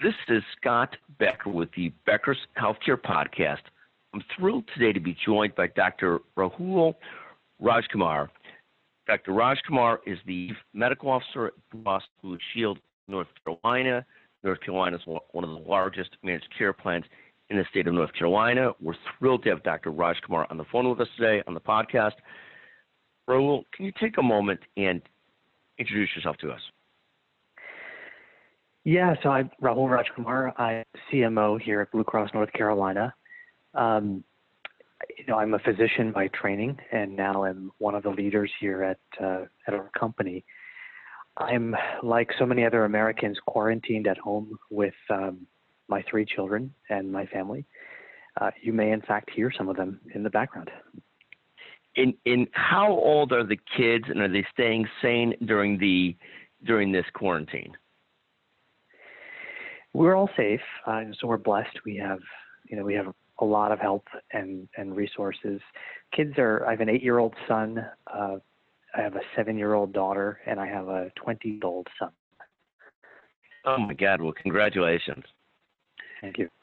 This is Scott Becker with the Becker's Healthcare Podcast. I'm thrilled today to be joined by Dr. Rahul Rajkumar. Dr. Rajkumar is the medical officer at Blue Cross Blue Shield, North Carolina. North Carolina is one of the largest managed care plans in the state of North Carolina. We're thrilled to have Dr. Rajkumar on the phone with us today on the podcast. Rahul, can you take a moment and introduce yourself to us? Yeah, so I'm Rahul Rajkumar. I'm CMO here at Blue Cross North Carolina. I'm a physician by training, and now I'm one of the leaders here at our company. I'm, like so many other Americans, quarantined at home with my 3 children and my family. You may, in fact, hear some of them in the background. In how old are the kids, and are they staying sane during this quarantine? We're all safe, so we're blessed. We have a lot of help and resources. Kids I have an 8-year-old son, I have a 7-year-old daughter, and I have a 20-year-old son. Oh my God! Well, congratulations. Thank you.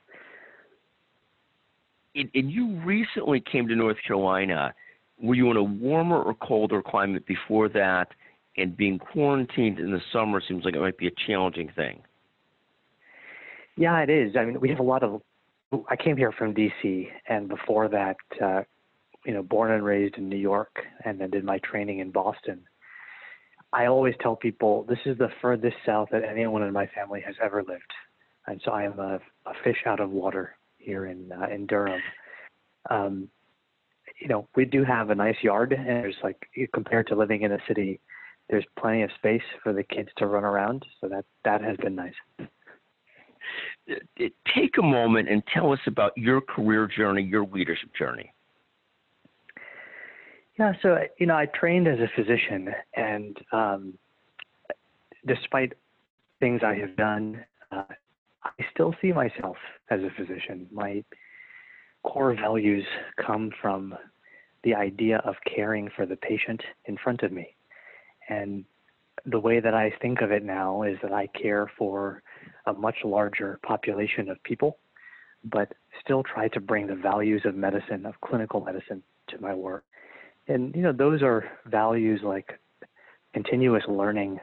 And you recently came to North Carolina. Were you in a warmer or colder climate before that? And being quarantined in the summer seems like it might be a challenging thing. Yeah, it is. I mean, we have a lot of. I came here from D.C. and before that, born and raised in New York, and then did my training in Boston. I always tell people this is the furthest south that anyone in my family has ever lived, and so I am a fish out of water here in Durham. We do have a nice yard, and there's compared to living in a city, there's plenty of space for the kids to run around. So that has been nice. Take a moment and tell us about your career journey, your leadership journey. Yeah, so I trained as a physician, and despite things I have done, I still see myself as a physician. My core values come from the idea of caring for the patient in front of me. And the way that I think of it now is that I care for a much larger population of people, but still try to bring the values of medicine, of clinical medicine, to my work. And, those are values like continuous learning,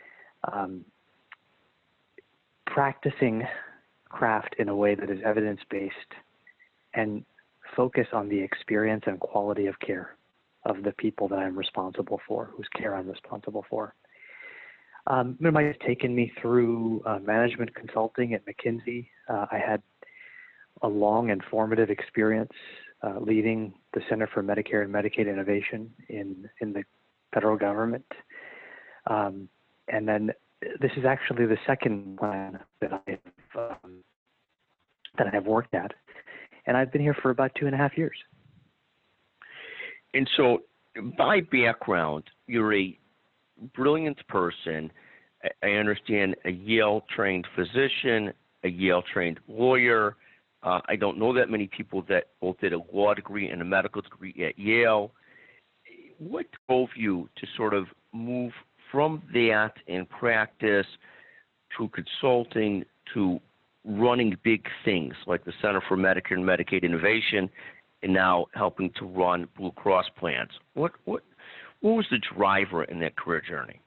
practicing craft in a way that is evidence-based, and focus on the experience and quality of care of the people that I'm responsible for, whose care I'm responsible for. It might have taken me through management consulting at McKinsey. I had a long and formative experience leading the Center for Medicare and Medicaid Innovation in the federal government. And then this is actually the second plan that I have worked at. And I've been here for about 2.5 years. And so by background, you're a brilliant person. I understand a Yale-trained physician, a Yale-trained lawyer. I don't know that many people that both did a law degree and a medical degree at Yale. What drove you to sort of move from that in practice to consulting to running big things like the Center for Medicare and Medicaid Innovation, and now helping to run Blue Cross plans? What was the driver in that career journey?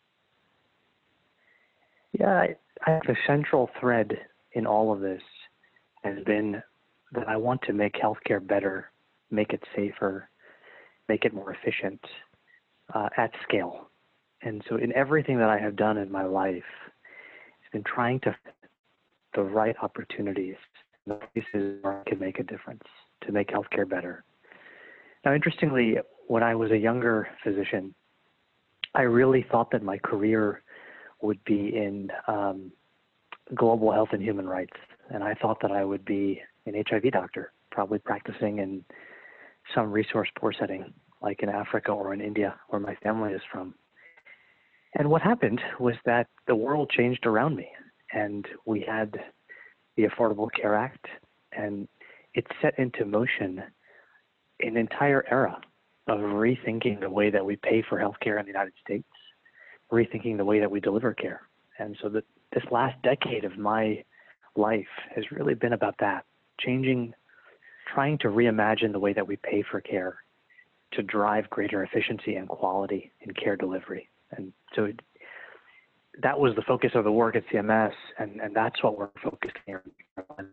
Yeah, the central thread in all of this has been that I want to make healthcare better, make it safer, make it more efficient at scale. And so in everything that I have done in my life, it's been trying to find the right opportunities, the places where I can make a difference to make healthcare better. Now, interestingly, when I was a younger physician, I really thought that my career would be in global health and human rights. And I thought that I would be an HIV doctor, probably practicing in some resource poor setting, like in Africa or in India, where my family is from. And what happened was that the world changed around me, and we had the Affordable Care Act, and it set into motion an entire era of rethinking the way that we pay for healthcare in the United States, rethinking the way that we deliver care. And so this last decade of my life has really been about that, trying to reimagine the way that we pay for care to drive greater efficiency and quality in care delivery. And so that was the focus of the work at CMS, and that's what we're focused here on.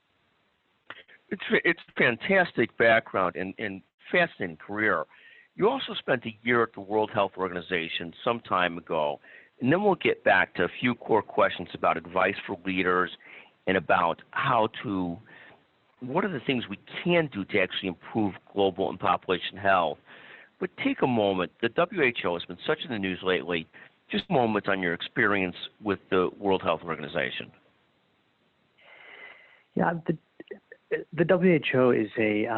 It's a fantastic background and fascinating career. You also spent a year at the World Health Organization some time ago, and then we'll get back to a few core questions about advice for leaders and about what are the things we can do to actually improve global and population health. But take a moment. The WHO has been such in the news lately. Just a moment on your experience with the World Health Organization. Yeah, the WHO is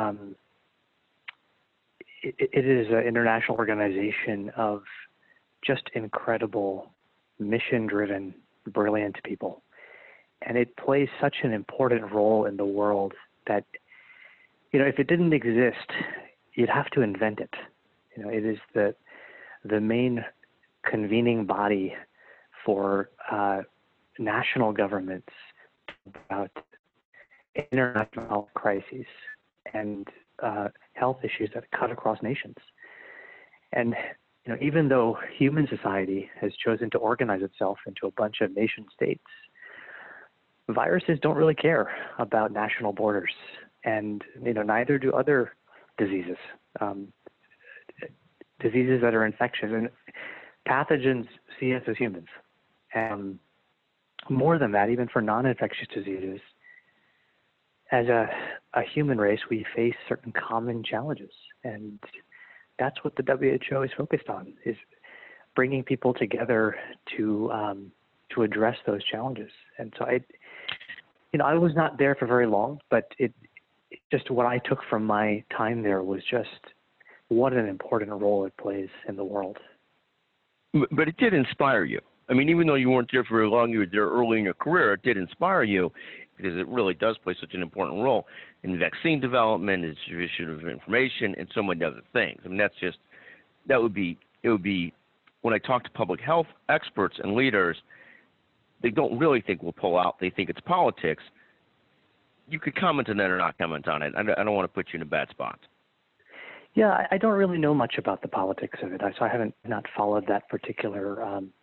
it is an international organization of just incredible, mission-driven, brilliant people. And it plays such an important role in the world that, if it didn't exist, you'd have to invent it. It is the main convening body for national governments about international health crises and health issues that cut across nations. And even though human society has chosen to organize itself into a bunch of nation states, viruses don't really care about national borders, and neither do other diseases. Diseases that are infectious, and pathogens see us as humans. And more than that, even for non-infectious diseases, as a human race, we face certain common challenges, and that's what the WHO is focused on: is bringing people together to address those challenges. And so I was not there for very long, but it just what I took from my time there was just what an important role it plays in the world. But it did inspire you. I mean, even though you weren't there for very long, you were there early in your career, it did inspire you because it really does play such an important role in vaccine development, in distribution of information, and so many other things. I mean, it would be, when I talk to public health experts and leaders, they don't really think we'll pull out. They think it's politics. You could comment on that or not comment on it. I don't want to put you in a bad spot. Yeah, I don't really know much about the politics of it, so I haven't not followed that particular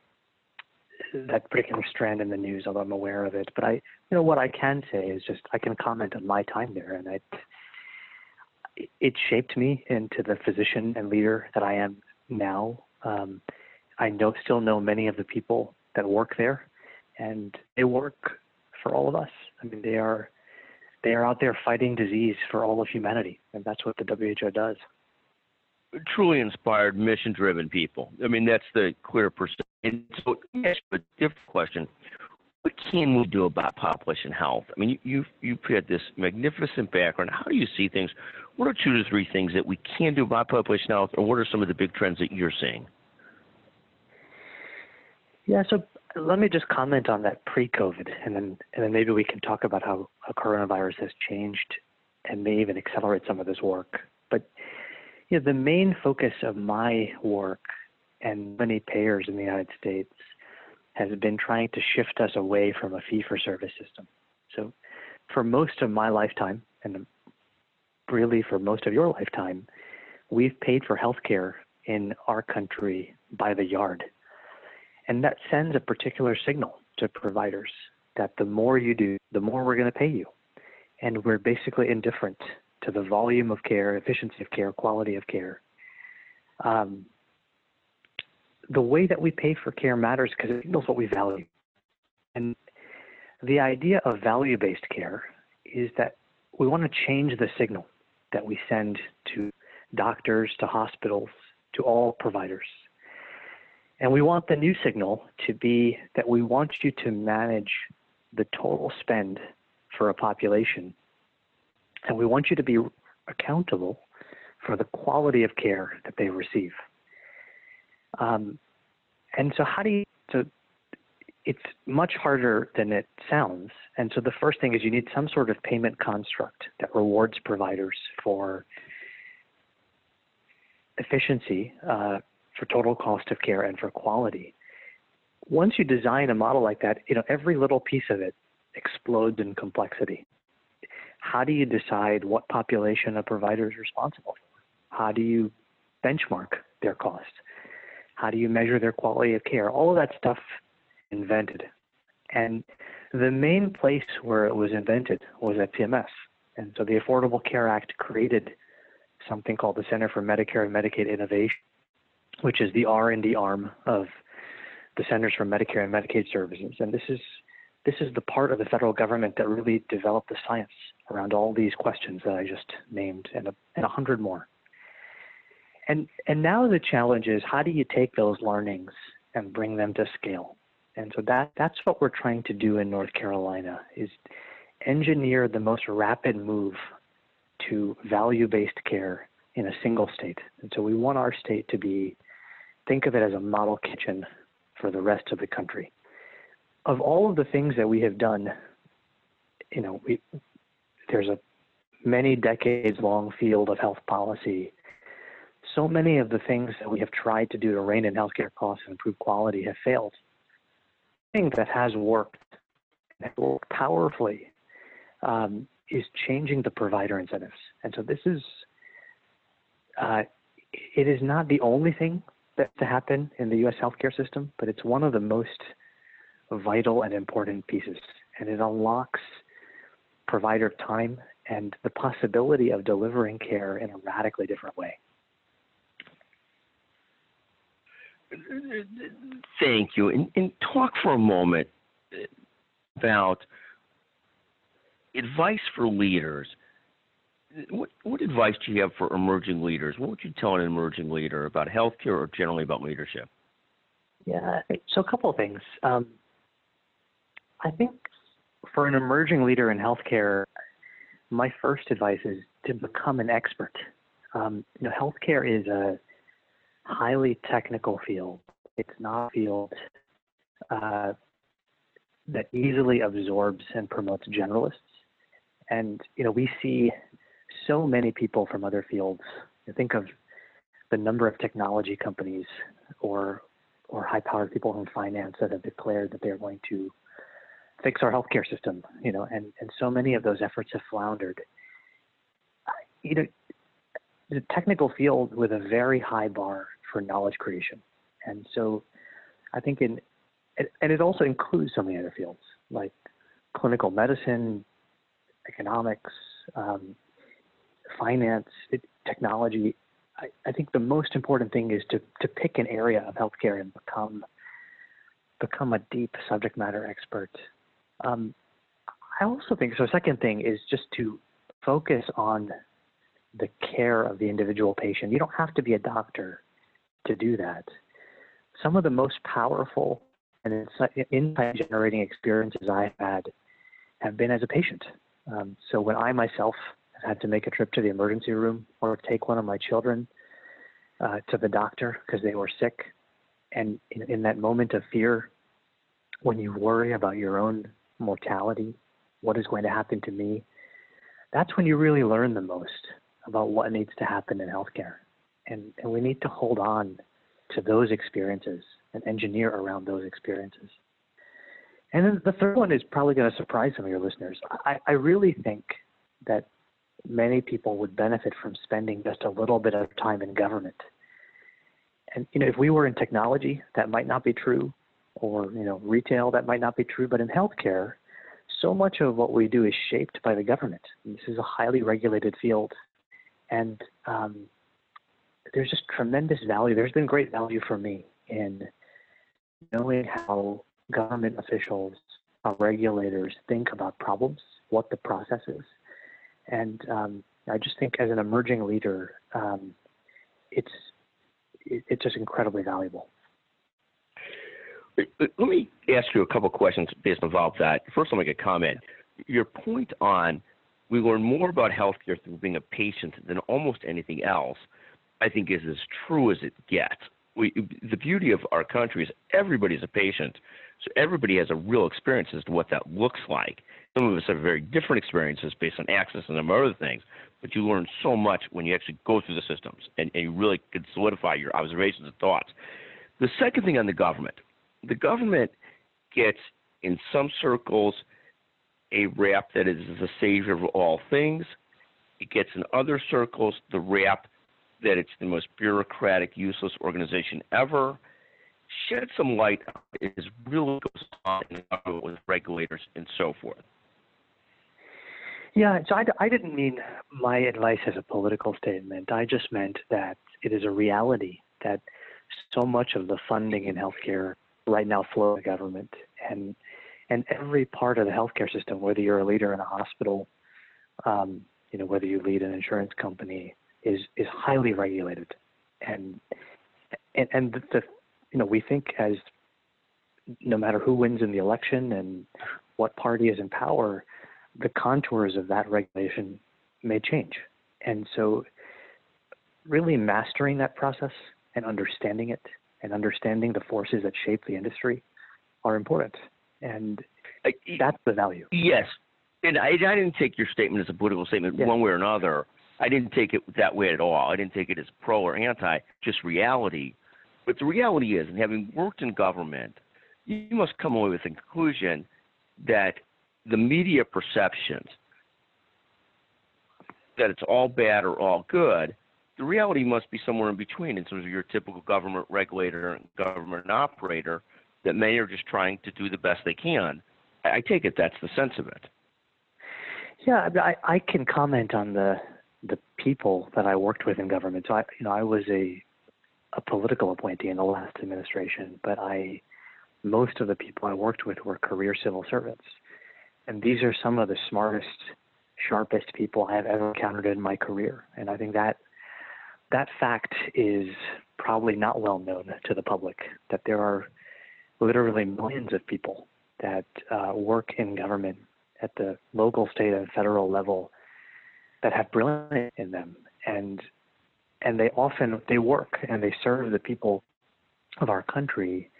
strand in the news, although I'm aware of it. But what I can say is just I can comment on my time there, and it shaped me into the physician and leader that I am now. I still know many of the people that work there, and they work for all of us. I mean, they are out there fighting disease for all of humanity, and that's what the WHO does. Truly inspired, mission-driven people. I mean, that's the clear perception. And so, yes, but different question: what can we do about population health? I mean, you've had this magnificent background. How do you see things? What are 2 to 3 things that we can do about population health, or what are some of the big trends that you're seeing? Yeah, so let me just comment on that pre-COVID, and then maybe we can talk about how coronavirus has changed and may even accelerate some of this work. But the main focus of my work and many payers in the United States has been trying to shift us away from a fee-for-service system. So for most of my lifetime, and really for most of your lifetime, we've paid for healthcare in our country by the yard. And that sends a particular signal to providers that the more you do, the more we're going to pay you. And we're basically indifferent to the volume of care, efficiency of care, quality of care. The way that we pay for care matters because it signals what we value. And the idea of value-based care is that we want to change the signal that we send to doctors, to hospitals, to all providers. And we want the new signal to be that we want you to manage the total spend for a population. And we want you to be accountable for the quality of care that they receive. And so it's much harder than it sounds. And so the first thing is you need some sort of payment construct that rewards providers for efficiency, for total cost of care, and for quality. Once you design a model like that, every little piece of it explodes in complexity. How do you decide what population a provider is responsible for? How do you benchmark their cost? How do you measure their quality of care? All of that stuff invented. And the main place where it was invented was at CMS. And so the Affordable Care Act created something called the Center for Medicare and Medicaid Innovation, which is the R&D arm of the Centers for Medicare and Medicaid Services. And this is the part of the federal government that really developed the science around all these questions that I just named and 100 more. And now the challenge is, how do you take those learnings and bring them to scale? And so that's what we're trying to do in North Carolina, is engineer the most rapid move to value-based care in a single state. And so we want our state to think of it as a model kitchen for the rest of the country. Of all of the things that we have done, there's a many decades-long field of health policy. So many of the things that we have tried to do to rein in healthcare costs and improve quality have failed. The thing that has worked powerfully is changing the provider incentives. And so this is, it is not the only thing that's to happen in the U.S. healthcare system, but it's one of the most vital and important pieces. And it unlocks provider time and the possibility of delivering care in a radically different way. Thank you. And talk for a moment about advice for leaders. What advice do you have for emerging leaders? What would you tell an emerging leader about healthcare or generally about leadership? Yeah, so a couple of things. I think for an emerging leader in healthcare, my first advice is to become an expert. Healthcare is a highly technical field. It's not a field that easily absorbs and promotes generalists. And, we see so many people from other fields. Think of the number of technology companies or high-powered people in finance that have declared that they're going to fix our healthcare system, and so many of those efforts have floundered. The technical field with a very high bar for knowledge creation. And so I think and it also includes so many other fields like clinical medicine, economics, finance, technology. I think the most important thing is to pick an area of healthcare and become a deep subject matter expert. I also think, so second thing is just to focus on the care of the individual patient. You don't have to be a doctor to do that. Some of the most powerful and insight-generating experiences I've had have been as a patient. So when I myself have had to make a trip to the emergency room or take one of my children to the doctor because they were sick, and in that moment of fear, when you worry about your own mortality, what is going to happen to me, that's when you really learn the most about what needs to happen in healthcare. And we need to hold on to those experiences and engineer around those experiences. And then the third one is probably going to surprise some of your listeners. I really think that many people would benefit from spending just a little bit of time in government. And, if we were in technology, that might not be true, or, retail, that might not be true. But in healthcare, so much of what we do is shaped by the government. And this is a highly regulated field. And there's just tremendous value. There's been great value for me in knowing how government officials, how regulators think about problems, what the process is. And I just think as an emerging leader, it's just incredibly valuable. Let me ask you a couple questions based on that. First, I'll make a comment. Your point on we learn more about healthcare through being a patient than almost anything else, I think is as true as it gets. The beauty of our country is everybody's a patient, so everybody has a real experience as to what that looks like. Some of us have very different experiences based on access and some other things, but you learn so much when you actually go through the systems, and you really can solidify your observations and thoughts. The second thing on the government gets, in some circles, a rap that is the savior of all things. It gets in other circles the rap that it's the most bureaucratic, useless organization ever. Shed some light on it as really goes on in the government with regulators and so forth. Yeah, so I didn't mean my advice as a political statement. I just meant that it is a reality that so much of the funding in healthcare right now flows to government, and every part of the healthcare system, whether you're a leader in a hospital, whether you lead an insurance company, is highly regulated, and we think as no matter who wins in the election and what party is in power, the contours of that regulation may change. And so really mastering that process and understanding it and understanding the forces that shape the industry are important. And that's the value. Yes. And I didn't take your statement as a political statement one way or another. I didn't take it that way at all. I didn't take it as pro or anti, just reality. But the reality is, and having worked in government, you must come away with the conclusion that the media perceptions that it's all bad or all good, the reality must be somewhere in between in terms of your typical government regulator and government operator, that many are just trying to do the best they can. I take it that's the sense of it. Yeah, I can comment on the people that I worked with in government. So I was a political appointee in the last administration, but most of the people I worked with were career civil servants. And these are some of the smartest, sharpest people I have ever encountered in my career. And I think that fact is probably not well known to the public, that there are literally millions of people that work in government at the local, state, and federal level that have brilliance in them. And they work and they serve the people of our country.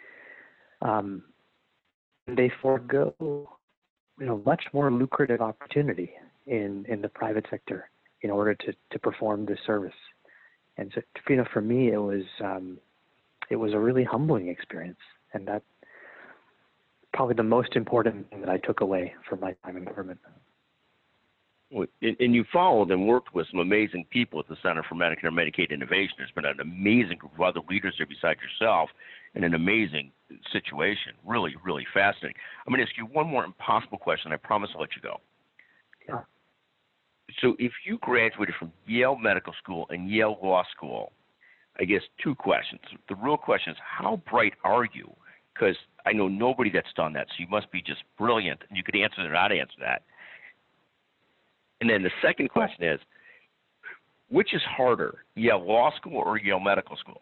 They forego much more lucrative opportunity in the private sector in order to perform this service. And so, for me, it was a really humbling experience, and that's probably the most important thing that I took away from my time in government. And you followed and worked with some amazing people at the Center for Medicare and Medicaid Innovation. There's been an amazing group of other leaders there besides yourself, in an amazing situation. Really, really fascinating. I'm going to ask you one more impossible question. I promise I'll let you go. Yeah. So if you graduated from Yale Medical School and Yale Law School, I guess two questions. The real question is, how bright are you? Because I know nobody that's done that, so you must be just brilliant. And you could answer or not answer that. And then the second question is, which is harder, Yale Law School or Yale Medical School?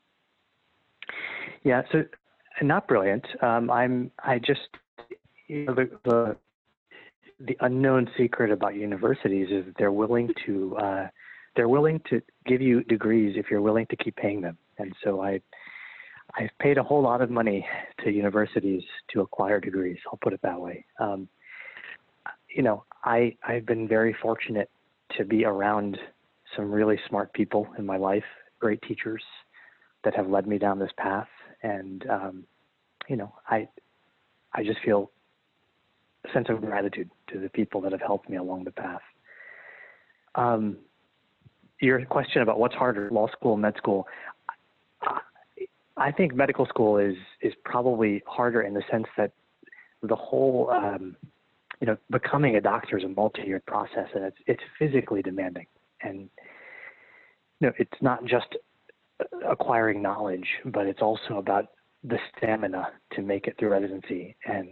Yeah, so not brilliant. The unknown secret about universities is that they're willing to give you degrees if you're willing to keep paying them. And so I've paid a whole lot of money to universities to acquire degrees. I'll put it that way. I've been very fortunate to be around some really smart people in my life, great teachers that have led me down this path. And, I just feel a sense of gratitude to the people that have helped me along the path. Your question about what's harder, law school, med school, I think medical school is probably harder in the sense that the whole, becoming a doctor is a multi-year process, and it's physically demanding. And, it's not just acquiring knowledge, but it's also about the stamina to make it through residency and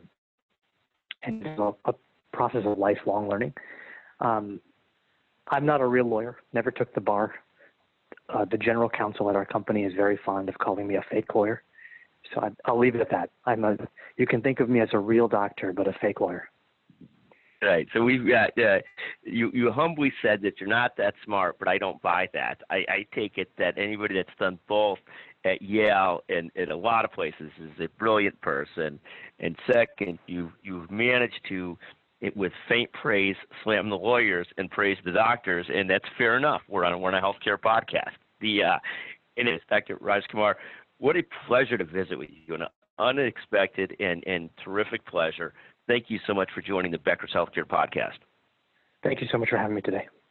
a process of lifelong learning. I'm not a real lawyer, never took the bar. The general counsel at our company is very fond of calling me a fake lawyer. So I'll leave it at that. You can think of me as a real doctor, but a fake lawyer. Right. So we've got, you humbly said that you're not that smart, but I don't buy that. I take it that anybody that's done both at Yale and at a lot of places is a brilliant person. And second, you've managed to, with faint praise, slam the lawyers and praise the doctors, and that's fair enough. We're on a healthcare podcast. And it's Dr. Rajkumar, what a pleasure to visit with you. An unexpected and terrific pleasure. Thank you so much for joining the Becker's Healthcare Podcast. Thank you so much for having me today.